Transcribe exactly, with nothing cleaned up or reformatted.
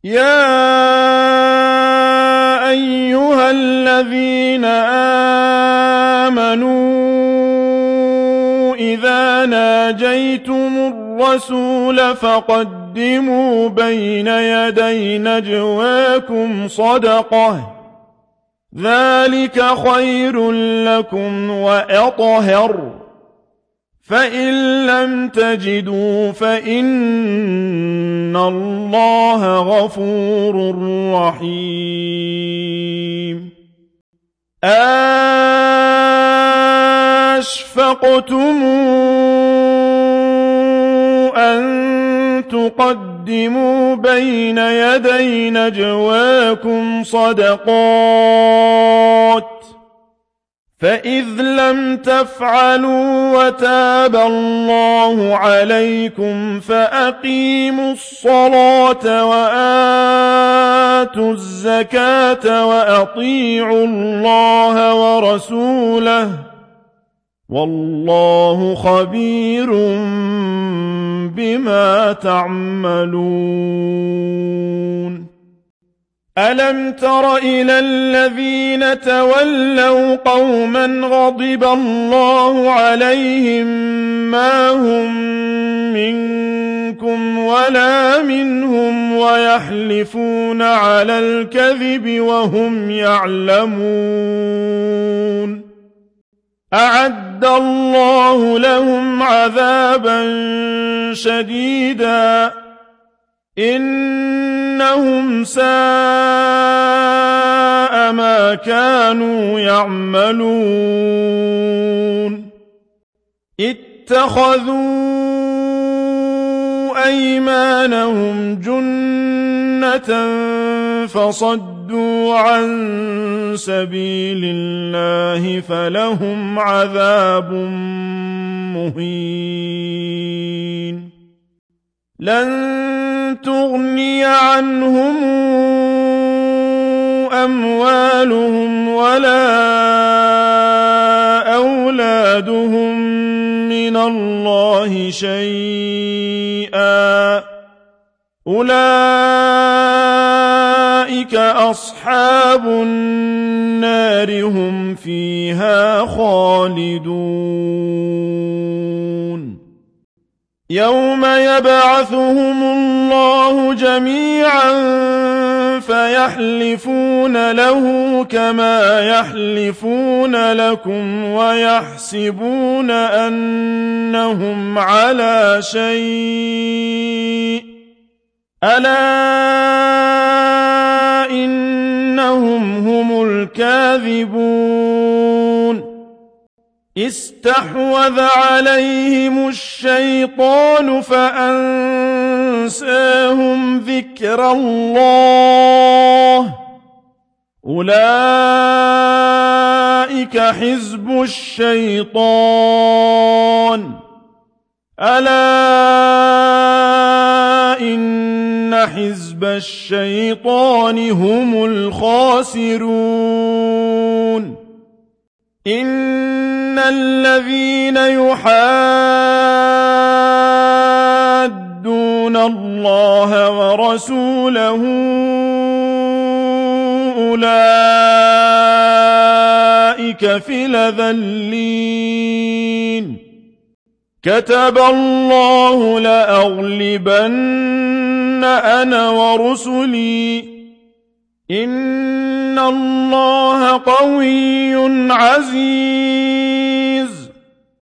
يَا أَيُّهَا الَّذِينَ آمَنُوا إِذَا نَاجَيْتُمُ الرَّسُولَ فَقَدِّمُوا بَيْنَ يَدَيْ نَجْوَاكُمْ صَدَقَةً ۚ ذَٰلِكَ خَيْرٌ لَّكُمْ وَأَطْهَرُ ۚ فَإِن لَّمْ تَجِدُوا فَإِنَّ اللَّهَ غَفُورٌ رَّحِيمٌ أَأَشْفَقْتُمْ أَن تُقَدِّمُوا بَيْنَ يَدَيْ نَجْوَاكُمْ صَدَقَاتٍ ۚ فَإِذْ لَمْ تَفْعَلُوا وَتَابَ اللَّهُ عَلَيْكُمْ فَأَقِيمُوا الصَّلَاةَ وَآتُوا الزَّكَاةَ وَأَطِيعُوا اللَّهَ وَرَسُولَهُ ۚ وَاللَّهُ خَبِيرٌ بِمَا تَعْمَلُونَ أَلَمْ تَرَ إِلَى الَّذِينَ تَوَلَّوْا قَوْمًا غَضِبَ اللَّهُ عَلَيْهِم مَّا هُم مِّنكُمْ وَلَا مِنْهُمْ وَيَحْلِفُونَ عَلَى الْكَذِبِ وَهُمْ يَعْلَمُونَ أَعَدَّ اللَّهُ لَهُمْ عَذَابًا شَدِيدًا ۖ إِنَّهُمْ سَاءَ مَا كَانُوا يَعْمَلُونَ اتَّخَذُوا أَيْمَانَهُمْ جُنَّةً فَصَدُّوا عَن سَبِيلِ اللَّهِ فَلَهُمْ عَذَابٌ مُّهِينٌ لَّن تُغْنِيَ عَنْهُمْ أَمْوَالُهُمْ وَلَا أَوْلَادُهُم مِّنَ اللَّهِ شَيْئًا ۚ أُولَٰئِكَ أَصْحَابُ النَّارِ ۖ هُمْ فِيهَا خَالِدُونَ يَوْمَ يَبْعَثُهُمُ اللَّهُ جَمِيعًا فَيَحْلِفُونَ لَهُ كَمَا يَحْلِفُونَ لَكُمْ وَيَحْسَبُونَ أَنَّهُمْ عَلَىٰ شَيْءٍ ۚ أَلَا إِنَّهُمْ هُمُ الْكَاذِبُونَ اسْتَحْوَذَ عَلَيْهِمُ الشَّيْطَانُ فَأَنسَاهُمْ ذِكْرَ اللَّهِ ۚ أُولَٰئِكَ حِزْبُ الشَّيْطَانِ ۚ أَلَا إِنَّ حِزْبَ الشَّيْطَانِ هُمُ الْخَاسِرُونَ إِنَّ الَّذِينَ يُحَادُّونَ اللَّهَ وَرَسُولَهُ أُولَٰئِكَ فِي الْأَذَلِّينَ كَتَبَ اللَّهُ لَأَغْلِبَنَّ أَنَا وَرُسُلِي ۚ إِنَّ اللَّهَ قَوِيٌّ عَزِيزٌ إِنَّ الَّذِينَ يُحَادُّونَ اللَّهَ وَرَسُولَهُ أُولَٰئِكَ فِي الْأَذَلِّينَ كَتَبَ اللَّهُ لَأَغْلِبَنَّ أَنَا وَرُسُلِي ۚ إِنَّ اللَّهَ قَوِيٌّ عَزِيزٌ